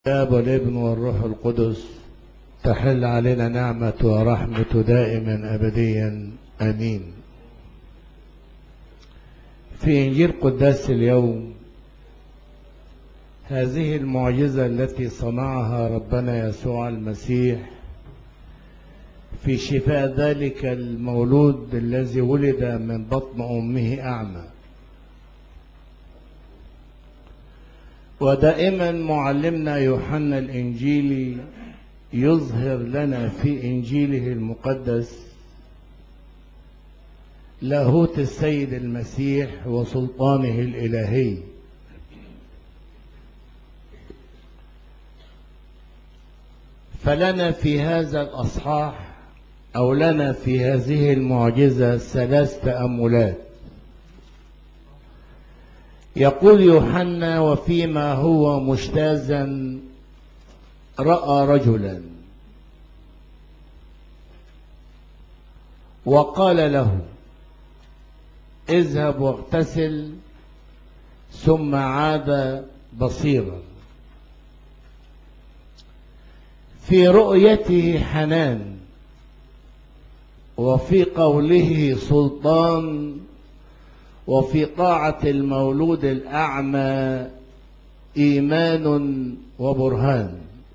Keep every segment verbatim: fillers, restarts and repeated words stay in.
الآب والابن والروح القدس تحل علينا نعمة ورحمة دائما أبديا آمين. في إنجيل قداس اليوم هذه المعجزة التي صنعها ربنا يسوع المسيح في شفاء ذلك المولود الذي ولد من بطن أمه أعمى. ودائما معلمنا يوحنا الإنجيلي يظهر لنا في إنجيله المقدس لاهوت السيد المسيح وسلطانه الإلهي. فلنا في هذا الأصحاح أو لنا في هذه المعجزة ثلاث تأملات. يقول يوحنا: وفيما هو مجتازا رأى رجلا وقال له: اذهب واغتسل، ثم عاد بصيرا. في رؤيته حنان، وفي قوله سلطان، وفي طاعة المولود الأعمى إيمان وبرهان.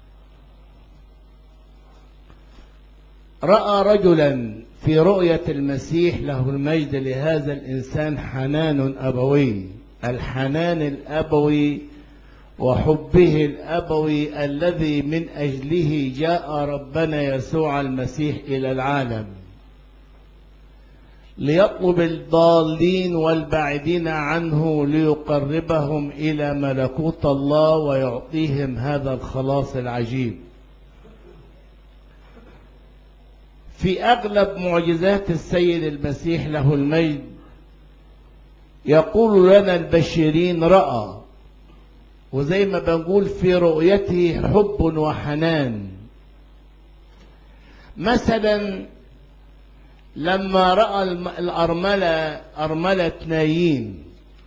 رأى رجلا في رؤية المسيح له المجد لهذا الإنسان حنان أبوي، الحنان الأبوي وحبه الأبوي الذي من أجله جاء ربنا يسوع المسيح إلى العالم ليطلب الضالين والبعيدين عنه ليقربهم إلى ملكوت الله ويعطيهم هذا الخلاص العجيب. في أغلب معجزات السيد المسيح له المجد يقول لنا البشرين رأى، وزي ما بنقول في رؤيته حب وحنان. مثلا لما رأى الأرملة أرملة نايين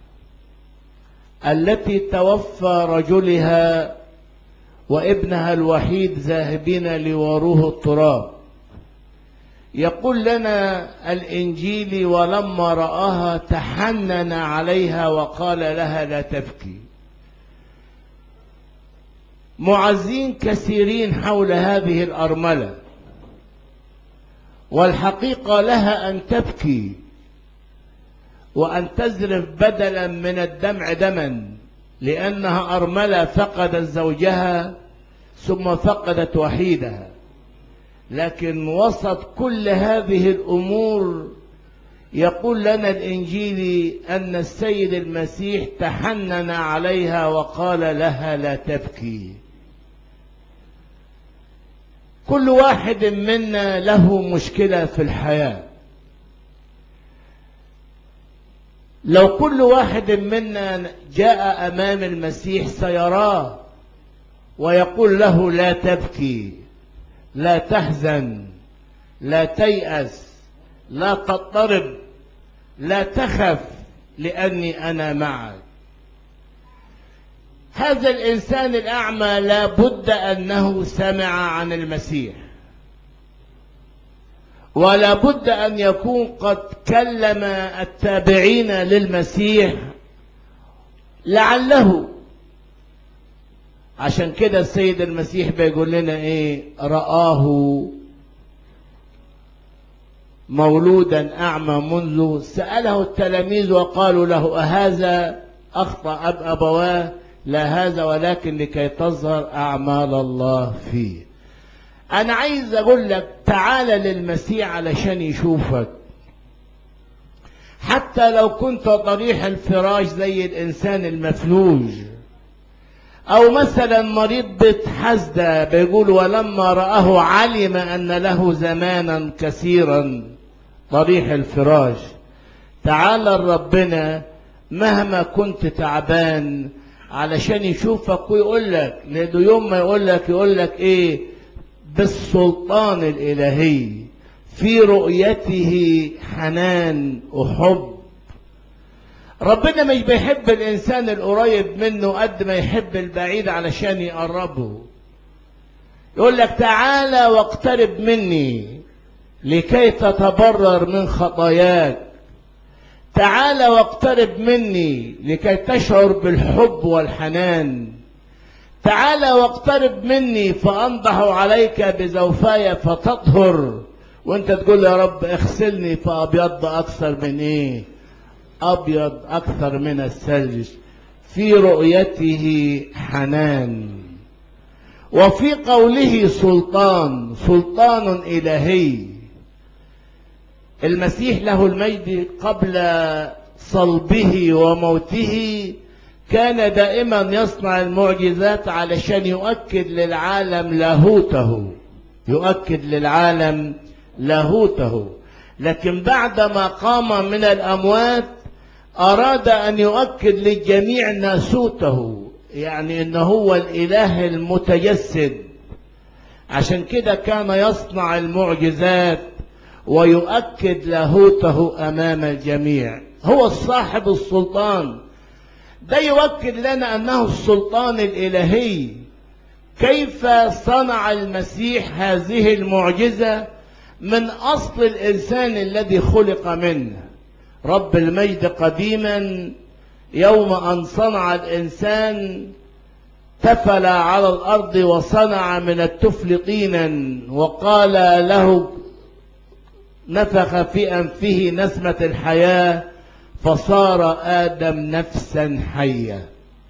التي توفى رجلها وابنها الوحيد ذاهبين ليوروه التراب، يقول لنا الإنجيل: ولما رآها تحنن عليها وقال لها لا تبكي. معزين كثيرين حول هذه الأرملة، والحقيقة لها أن تبكي وأن تزرف بدلا من الدمع دما، لأنها أرملة فقدت زوجها ثم فقدت وحيدها. لكن وسط كل هذه الأمور يقول لنا الإنجيل أن السيد المسيح تحنن عليها وقال لها لا تبكي. كل واحد منا له مشكلة في الحياة. لو كل واحد منا جاء أمام المسيح سيراه ويقول له لا تبكي، لا تحزن، لا تيأس، لا تضطرب، لا تخف، لأني أنا معك. هذا الإنسان الأعمى لا بد أنه سمع عن المسيح، ولا بد أن يكون قد كلم التابعين للمسيح لعله. عشان كده السيد المسيح بيقول لنا ايه؟ رآه مولودا أعمى منذ سأله التلاميذ وقالوا له: أهذا أخطأ أب أبواه؟ لا هذا، ولكن لكي تظهر أعمال الله فيه. أنا عايز أقول لك تعال للمسيح علشان يشوفك. حتى لو كنت ضريح الفراش زي الإنسان المفلوج، أو مثلا مريض بيت حسدة، بيقول: ولما رآه علم أن له زمانا كثيرا ضريح الفراش. تعال ربنا مهما كنت تعبان علشان يشوفك ويقول لك، لأنه يوم ما يقول لك يقول لك إيه؟ بالسلطان الإلهي. في رؤيته حنان وحب. ربنا مش بيحب الإنسان القريب منه قد ما يحب البعيد علشان يقربه. يقول لك تعالى واقترب مني لكي تتبرر من خطاياك. تعالى واقترب مني لكي تشعر بالحب والحنان. تعالى واقترب مني فأنضح عليك بزوفاي فتطهر. وانت تقول يا رب اغسلني فأبيض أكثر من ايه؟ أبيض أكثر من الثلج. في رؤيته حنان، وفي قوله سلطان، سلطان إلهي. المسيح له المجد قبل صلبه وموته كان دائما يصنع المعجزات علشان يؤكد للعالم لاهوته، يؤكد للعالم لاهوته. لكن بعدما قام من الأموات أراد أن يؤكد للجميع ناسوته، يعني إنه هو الإله المتجسد. عشان كده كان يصنع المعجزات ويؤكد لاهوته أمام الجميع. هو صاحب السلطان. ده يؤكد لنا أنه السلطان الإلهي. كيف صنع المسيح هذه المعجزة من أصل الإنسان الذي خلق منه؟ رب المجد قديما يوم أن صنع الإنسان تفل على الأرض وصنع من التفل طينا، وقال له نفخ في أنفه نسمة الحياة فصار آدم نفسا حية.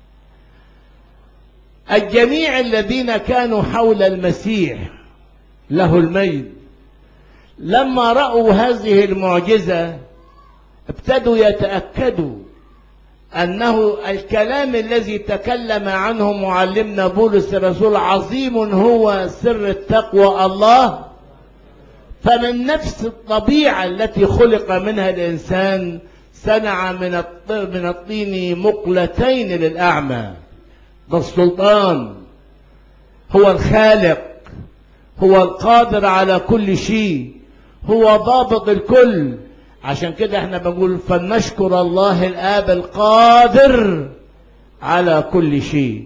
الجميع الذين كانوا حول المسيح له المجد لما رأوا هذه المعجزة ابتدوا يتأكدوا أنه الكلام الذي تكلم عنه معلمنا بولس الرسول عظيم هو سر التقوى الله. فمن نفس الطبيعة التي خلق منها الإنسان صنع من من الطين مقلتين للأعمى. ده السلطان، هو الخالق، هو القادر على كل شيء، هو ضابط الكل. عشان كده احنا بنقول فلنشكر الله الآب القادر على كل شيء.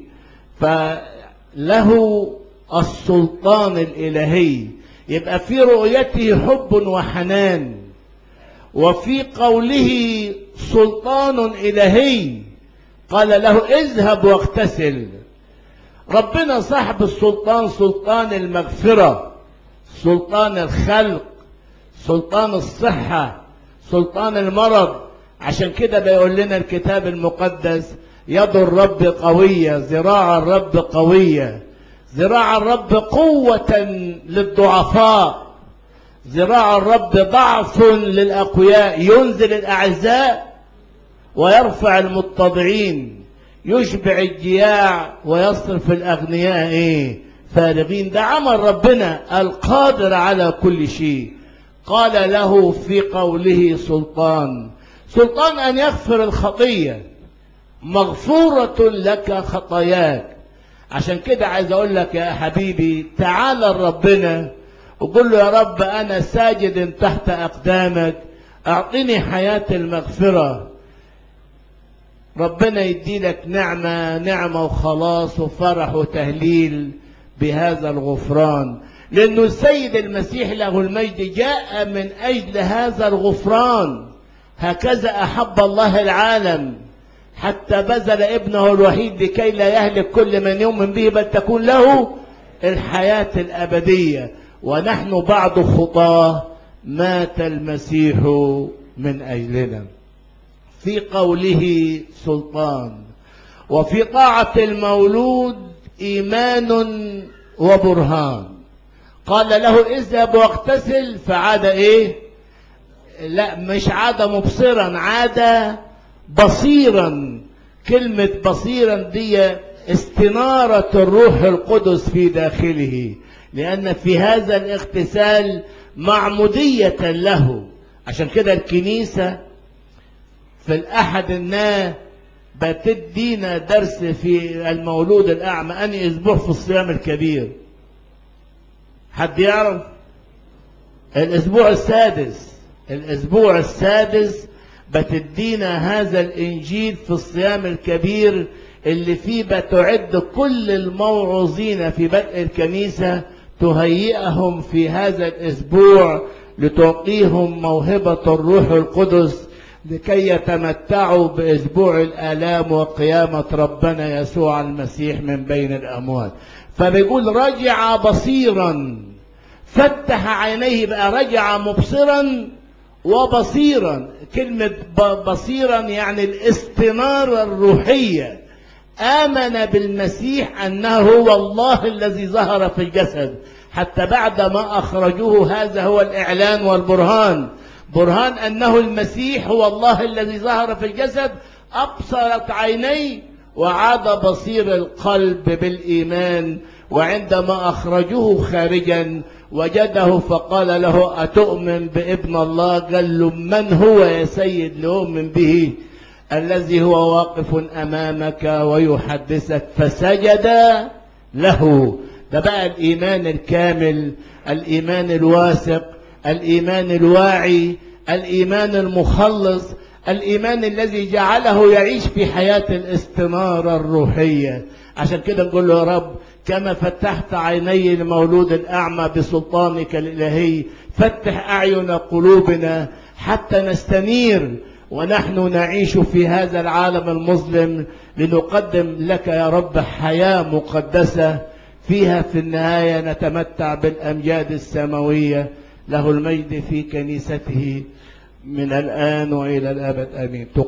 فله السلطان الإلهي. يبقى في رؤيته حب وحنان، وفي قوله سلطان إلهي. قال له اذهب واغتسل. ربنا صاحب السلطان، سلطان المغفرة، سلطان الخلق، سلطان الصحة، سلطان المرض. عشان كده بيقول لنا الكتاب المقدس يد الرب قوية، ذراع الرب قوية. ذراع الرب قوة للضعفاء، ذراع الرب ضعف للأقوياء. ينزل الأعزاء ويرفع المتضعين، يشبع الجياع ويصرف الأغنياء ايه فارغين. ده عمل ربنا القادر على كل شيء. قال له في قوله سلطان، سلطان أن يغفر الخطية، مغفورة لك خطاياك. عشان كده عايز أقول لك يا حبيبي تعال لربنا وقول له يا رب أنا ساجد تحت أقدامك، أعطني حياة المغفرة. ربنا يدي لك نعمة نعمة وخلاص وفرح وتهليل بهذا الغفران. لأنه السيد المسيح له المجد جاء من أجل هذا الغفران. هكذا أحب الله العالم حتى بذل ابنه الوحيد لكي لا يهلك كل من يؤمن به بل تكون له الحياة الأبدية. ونحن بعد خطاه مات المسيح من أجلنا. في قوله سلطان، وفي طاعة المولود إيمان وبرهان. قال له اذهب واغتسل فعاد ايه؟ لا مش عاد مبصرا، عاد بصيرا. كلمة بصيرا دي استنارة الروح القدس في داخله، لأن في هذا الاغتسال معمودية له. عشان كده الكنيسة في الأحد النا بتدينا درس في المولود الأعمى. أني أسبوع في الصيام الكبير؟ حد يعرف؟ الأسبوع السادس. الأسبوع السادس بتدينا هذا الإنجيل في الصيام الكبير اللي فيه بتعد كل الموعظين في بدء الكنيسة، تهيئهم في هذا الأسبوع لتعطيهم موهبة الروح القدس لكي يتمتعوا بأسبوع الآلام وقيامة ربنا يسوع المسيح من بين الأموات. فبيقول رجع بصيرا، فتح عينيه، بقى رجع مبصرا وبصيرا. كلمة بصيرا يعني الاستنارة الروحية. آمن بالمسيح أنه هو الله الذي ظهر في الجسد، حتى بعد ما أخرجوه هذا هو الإعلان والبرهان، برهان أنه المسيح هو الله الذي ظهر في الجسد. أبصرت عينيه وعاد بصير القلب بالإيمان، وعندما أخرجوه خارجا وجده فقال له أتؤمن بابن الله؟ قال له من هو يا سيد لأؤمن به؟ الذي هو واقف أمامك ويحدثك. فسجد له. ده بقى الإيمان الكامل، الإيمان الواثق، الإيمان الواعي، الإيمان المخلص، الإيمان الذي جعله يعيش في حياة الاستنارة الروحية. عشان كده نقول له يا رب كما فتحت عيني المولود الأعمى بسلطانك الإلهي، فتح أعين قلوبنا حتى نستنير ونحن نعيش في هذا العالم المظلم، لنقدم لك يا رب حياة مقدسة فيها في النهاية نتمتع بالأمجاد السماوية. له المجد في كنيسته من الآن وإلى الأبد، آمين.